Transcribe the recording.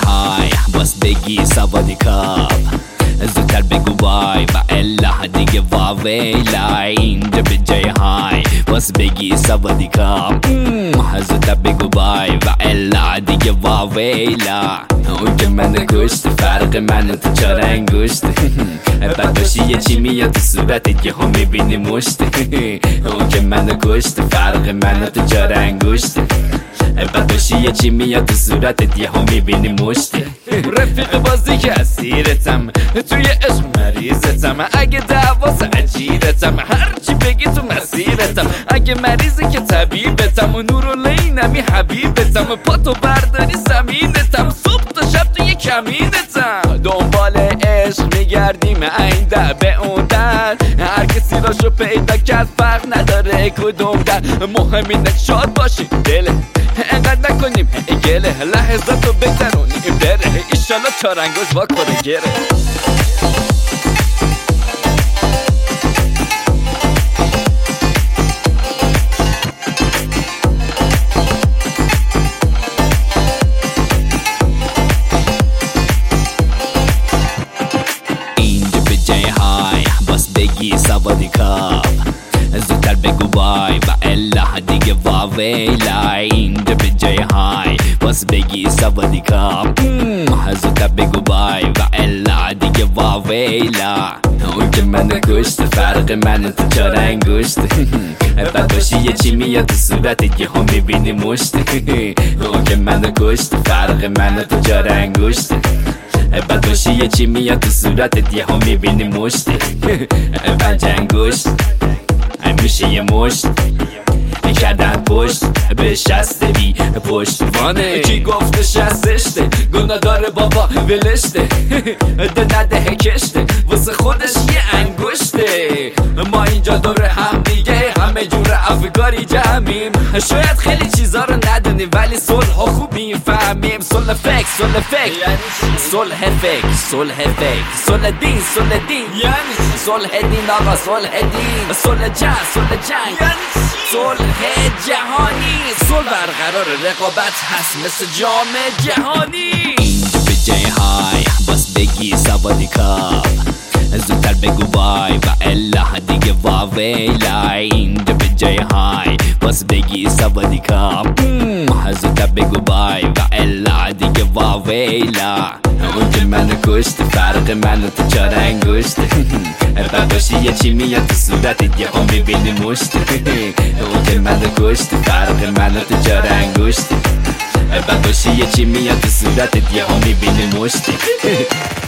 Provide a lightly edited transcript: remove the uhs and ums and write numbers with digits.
های باز بگی سوادی کاب، زودتر بگو بای و الا دیگه واویلا. اینجا به جای های باز بگی سوادی کاب، زودتر بگو بای و الا دیگه واویلا. اون که من کشت فرق من تو چار انگشت، بعد باشی یه چی میاد تو صورتت که هم میبینی مشت. اون که من کشت فرق من تو چار انگشت، بعد باشی یه چی میاد تو صورتت یه هم میبینی مشت. رفیق بازی که اسیرتم، توی عشق مریضتم، اگه دعواز عجیرتم، هرچی بگی تو مسیرتم. اگه مریضی که طبیبتم، و نورالعینمی حبیبتم، پاتو برداری زمینتم، صبح تا شب توی کمینتم. دنبال عشق میگردیم این در به اون در، هر کسی راشو پیدا کرد فرق نداره کدوم در. مهم اینه شاد باشیم دله، انقدر نکنیم گله، لحظات رو بگذرونیم بره، ایشالا چارنگوش واکنه گره. اینجا به جای های باز بگی سوادی کاب، زودتر بگو بای و الا دیگه واویلا. اینجا به جای های باز بگی سوادی کاب، زودتر بگو بای و الا دیگه واویلا. اون که من کشت فرق من تو چار انگشت، بعد باشی یه چی میاد تو صورتت که هم میبینی مشت. اون که من کشت فرق من تو چار انگشت، بعد باشی یه چی میاد تو صورتت یه هم میبینی مشت. پنج انگشت میشه یه مشت، کردن پشت به شستوی پشتوانه. کی گفته شستشته گناه داره بابا ولشته، ده نده کشته واسه خودش یه انگشته. ما اینجا دور هم دیگه همه جور افکاری جمعیم، شاید خیلی چیزا رو ندونیم ولی صلح ها خوب میفهمیم. صلح فکر صلح فکر صلح فکر صلح فکر صلح دین صلح دین یعنی صلح دین آقا صلح دین، صلح جنگ صلح جنگ صلح جهانی. صلح برقرار رقابت هست مثل جام جهانی. اینجا به جای های باز بگی سوادی کاب، زودتر بگو بای و الا دیگه واویلا. اینجا به جای های باز بگی سوادی کاب، زودتر بگو بای و الا دیگه واویلا. اون که من کشت فرق من تو چار انگشت، بعد باشی یه چی میاد تو صورتت یه هم میبینی مشت. اون که من کشت فرق من تو چار انگشت، بعد باشی یه چی میاد تو صورتت یه هم میبینی مشت.